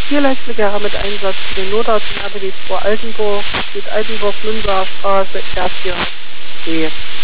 Vierleitverkehrer mit Einsatz für den Notarzt in RBW 2 Altenburg, steht Altenburg, Münster Straße, R4B.